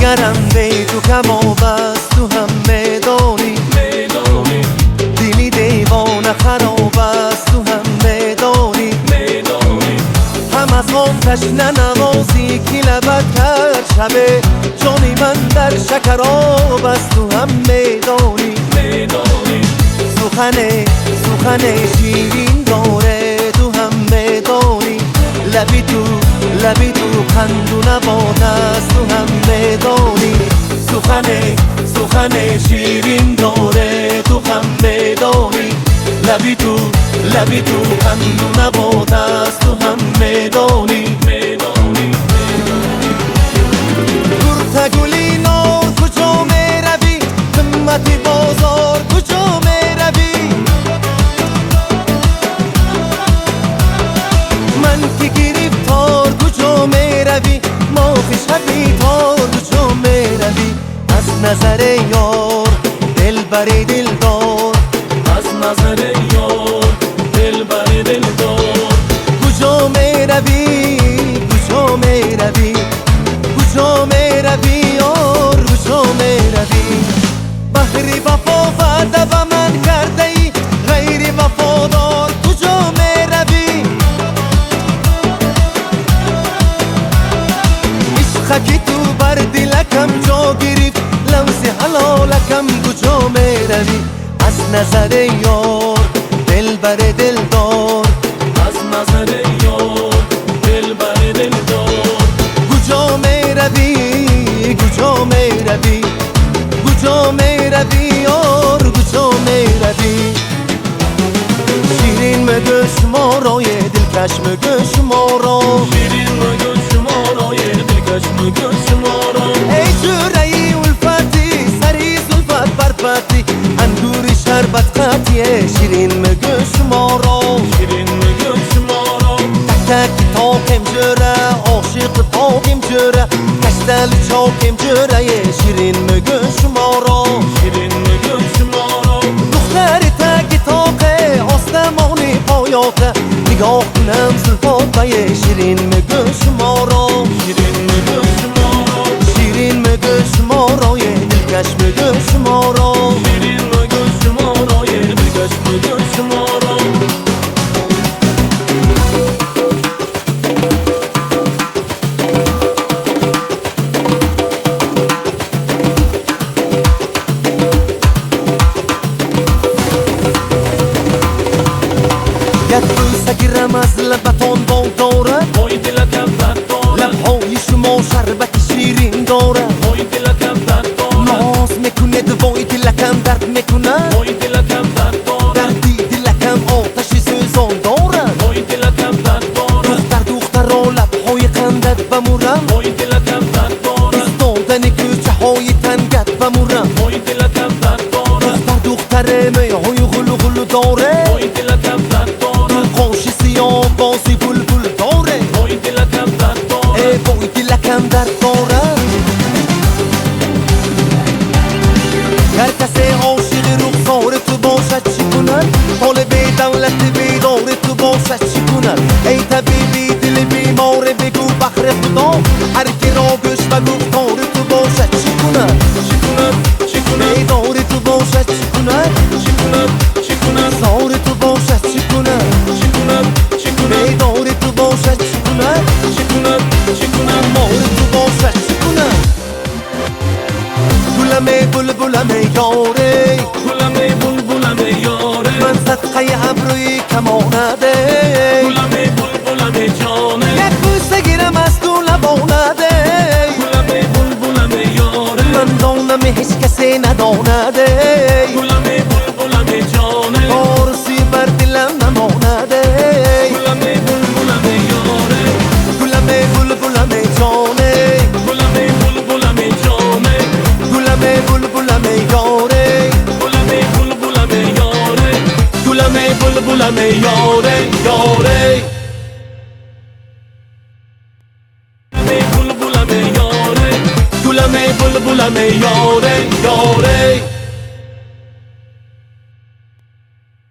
جگرم بی تو کباب است، تو هم میدانی دلی دیوانه خراب است، تو هم میدانی هم از هم تشنه نوازی که لبت کرد شبه جانی من در شکراب است، تو هم میدانی سخن شیرین داره، تو هم میدانی لبی تو قند و نبات است، تو هم میدانی سخن شیرین داره، تو هم میدانی لبی تو قند و نبات است، تو هم میدانی گرت گلی نار کجا میروی، قمت بازار کجا میروی، من که گرفتار کجا میروی، ماخی شبی تار کجا میروی، از نظر یار دلبر دلدار، از نظر یار دلبر دلدار، کجا میروی کجا میروی کجا میروی یار کجا میروی، بحری وفا وعده به من کرده ای، غیر وفادار کجا میروی، عشقی تو بر دلکم جا گرفت، لمس حلالکم کجا میروی، از نظر یار دلبر دلدار، از نظر یار دلبر دلدار، کجا میروی کجا میروی کجا میروی یار کجا میروی، شیرین مگوش مارای دلکش مگوش مارا، شیرین مگوش مارای دلکش مگوش مارا، ای جورایی الفتی سری زلفت برپتی، انگور شربت قطیه شیرین مگوش مارا، شیرین مگوش مارا، تک تاکم جوره عاشق تاکم جوره، کشتل چاکم جوره شیرین مگوش مارا، شیرین مگوش مارا، دختر تک تاقه آسمانی پایاته، نگاه کنم زلفات شیرین مگوش مارا، شیرین مگوش مارا، شیرین مگوش مارا دلکش مگوش مارا، شیرین مگوش مارا دلکش مگوش مارا، یک بوسه گیرم از لبتان با داره، وای دلکم درد داره، لبهای شما شربت شیرین داره، وای دلکم درد داره، ناز میکنه دوای دلکم درد میکنه، وای دلکم درد داره، دردی دلکم آتش سوزان داره، وای دلکم درد داره، دخترا لبهای قندت بمورم، وای دلکم درد داره، ایستادن کوچه های تنگت بمورم، وای دلکم درد داره، دختر میهای غلو غلو داره، وای دلکم درد داره، قاش سیاه بازی بلبل داره، وای دلکم درد داره، ای وای دلکم درد داره، هر کسی عاشق رخسار تو باشد چی کند، طالب دولت بیدار تو باشد چی کند، ای طبیبی دل بیمار بگو بخر خدا، هر کی را گوش و گفتار تو باشد چی کند، چی کند چی کند بیدار تو باشد چی کند، چی کند چی کند زار تو باشد چی کند، چی کند چی کند بیدار تو باشد چی کند، چی کند چی کند مار تو باشد چی کند، گلمه بلبلمه یاره، گلمه بلبلمه یاره، من صدقه ابروی کمانده، گلمه بلبلمه جانه، یک بوسه گیرم از تو لبانده، گلمه بلبلمه یاره، من دانم هیچ کسی ندانده، گلمه بلبلمه جانه، پارسی بر دلم نمانده، گلمه بلبلمه یاره، گلمه بلبلمه جانه، گلمه بلبلمه جانه، گلمه بلبلمه یاره، گلمه بلبلمه یاره، گلمه بلبلمه یاره یاره، گلمه بلبلمه یاره، گلمه بلبلمه یاره یاره.